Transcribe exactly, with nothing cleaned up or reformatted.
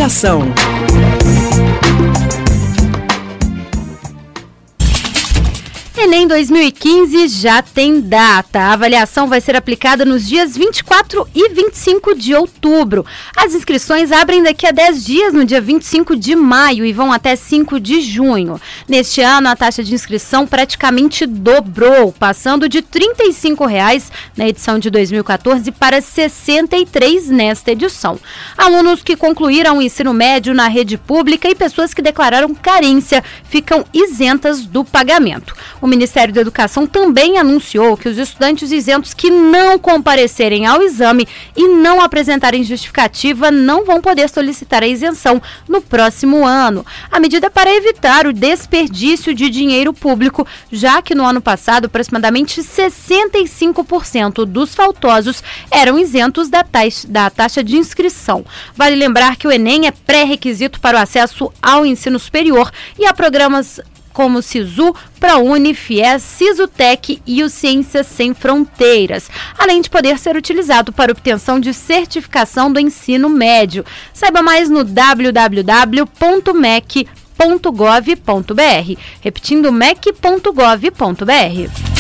Educação. Enem dois mil e quinze já tem data. A avaliação vai ser aplicada nos dias vinte e quatro e vinte e cinco de outubro. As inscrições abrem daqui a dez dias, no dia vinte e cinco de maio, e vão até cinco de junho. Neste ano, a taxa de inscrição praticamente dobrou, passando de trinta e cinco reais na edição de dois mil e quatorze para sessenta e três reais nesta edição. Alunos que concluíram o ensino médio na rede pública e pessoas que declararam carência ficam isentas do pagamento. O Ministério da Educação também anunciou que os estudantes isentos que não comparecerem ao exame e não apresentarem justificativa não vão poder solicitar a isenção no próximo ano. A medida é para evitar o desperdício de dinheiro público, já que no ano passado aproximadamente sessenta e cinco por cento dos faltosos eram isentos da taxa, da taxa de inscrição. Vale lembrar que o Enem é pré-requisito para o acesso ao ensino superior e a programas como o SISU, ProUni, FIES, Sisutec e o Ciências Sem Fronteiras, além de poder ser utilizado para obtenção de certificação do ensino médio. Saiba mais no w w w ponto mec ponto gov ponto br. Repetindo, mec ponto gov ponto br.